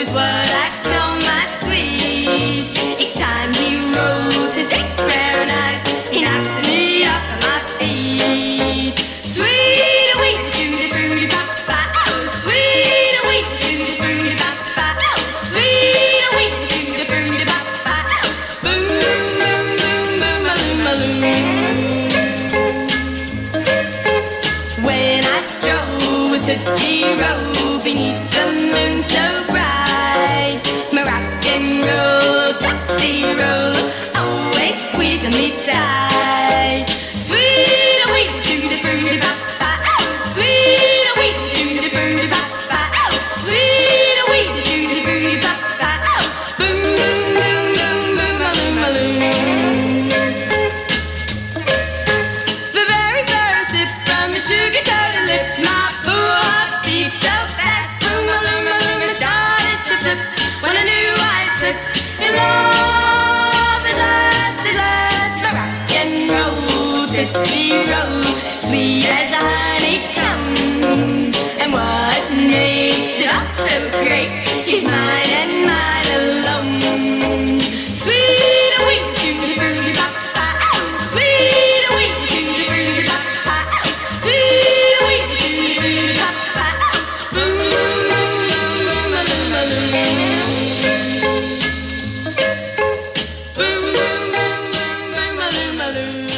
is what I call my sweet. Each time he rolls his big brown eyes, he knocks me off my feet. Sweet a wee tutti frutti papa, oh sweet a wee tutti frutti papa, oh sweet a wee tutti frutti papa, oh boom boom boom boom boom balloon balloon. When I stroll with Tootsie Roll beneath the moon so bright, my rock and roll Tootsie Roll always squeezing me tight. Sweet a wee tutti frutti papa, oh sweet a wee tutti frutti papa, oh sweet a wee tutti frutti papa, oh boom boom boom boom boom balloon balloon. The very first sip from your sugar-coated lips, my poor heart beat so fast. Boom balloon balloon, it started to flip when I knew I slipped in love. At last, my rock and roll Tootsie Roll, sweet as a honeycomb. And what makes it all so great? He's mine and mine alone. Sweet a wee tutti frutti papa, oh sweet a wee tutti frutti papa, oh sweet a wee tutti frutti papa, oh boom boom boom boom balloon balloon. Boom boom boom boom boom balloon balloon.